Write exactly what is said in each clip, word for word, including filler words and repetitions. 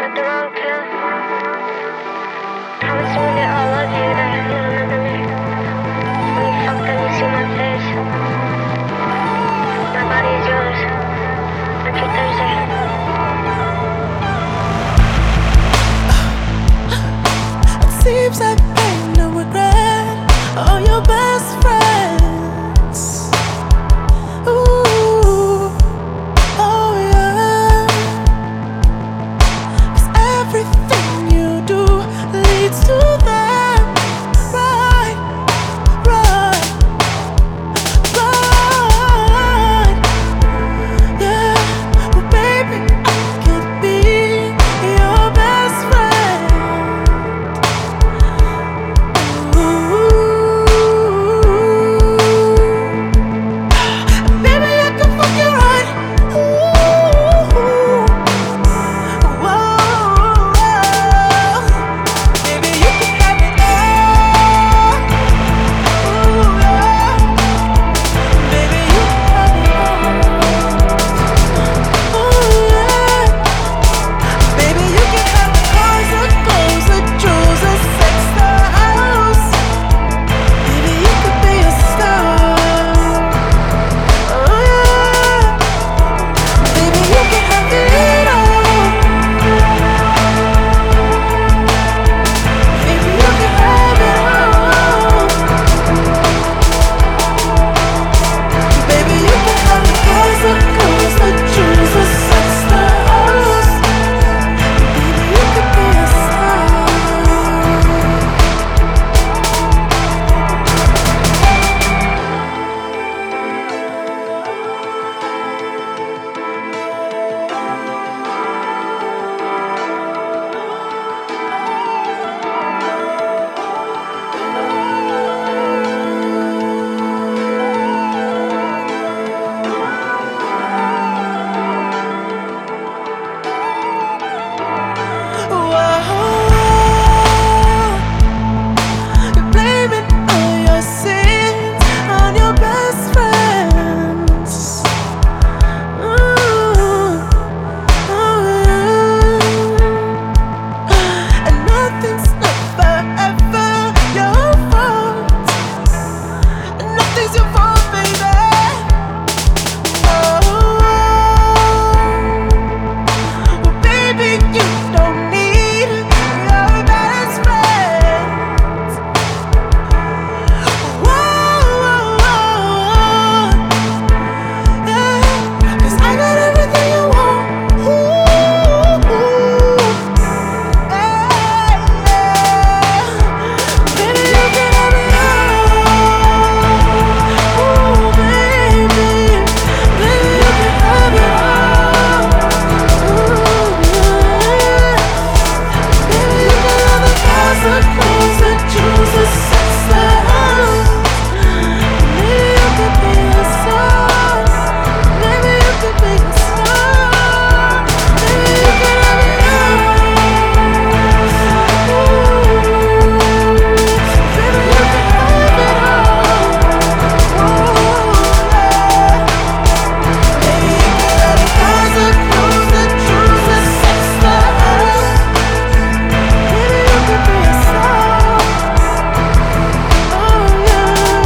Like the wrong pill. Promise me that I'll love you, that you'll remember me. When you fuck them, you see my face. My body is yours. Every Thursday. It seems like ain't no regret. All your best friends. Ooh, oh yeah. 'Cause everything you do leads to that. Right, right, right. Yeah, well baby, I could be your best friend. Baby, I can fuck you right. Ooh, whoa. Baby, you can have it all. Ooh, yeah. Baby, you can have it all. Ooh, yeah. Baby, you can have the cars, the clothes, the jewels, the sex, the house. Baby, you could be a star. Oh yeah. Baby, you can have it all. Baby, you can have it all. Baby, you can have the cars, the clothes, the jewels, the sex, the house. Baby, you could be a star. You're blaming all your sins on your best friends. Ooh, oh yeah. And nothing's never ever your fault. And nothing's your fault, baby. Oh, well, baby, you don't need your best friend. Whoa, whoa, whoa, yeah. 'Cause I got everything you want. Ooh, yeah, yeah. Baby, you can have it all. Ooh, baby, baby, you can have it all. Ooh, yeah. Baby, you can have the cars, the clothes, the jewels, the sex, the house. Maybe you could be a star. Maybe you could be a star. Maybe you can have it all. Ooh, baby, you can have it all. Ooh, yeah. Maybe you can have the cars, the clothes, the jewels, the sex, the house. Maybe you could be a star. Oh yeah.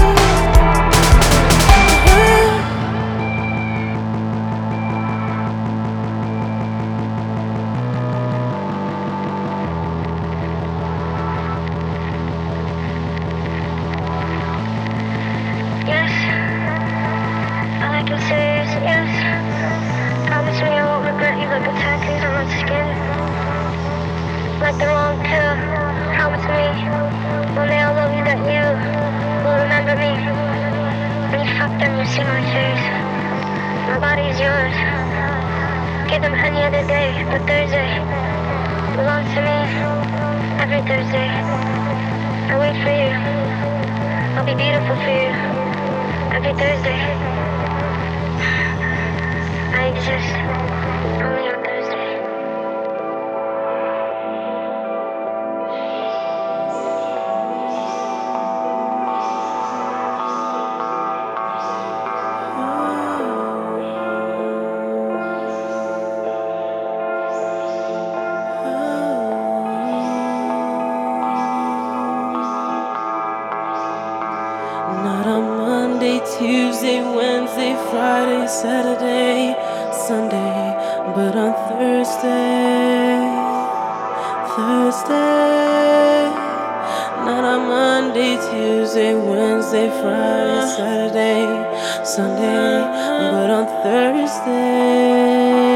Yes. All I can say is yes. Promise me I won't regret you like the tattoos on my skin. Like the wrong pill. Promise me one day I'll love you, that you will remember me. When you fuck them, you see my face. My body is yours. Give them any other day, but Thursday belongs to me. Every Thursday. I wait for you. I'll be beautiful for you. Every Thursday. I exist only on Thursday. Oh. Thursday, Friday, Saturday, Sunday, but on Thursday, Thursday, not on Monday, Tuesday, Wednesday, Friday, Saturday, Sunday, but on Thursday.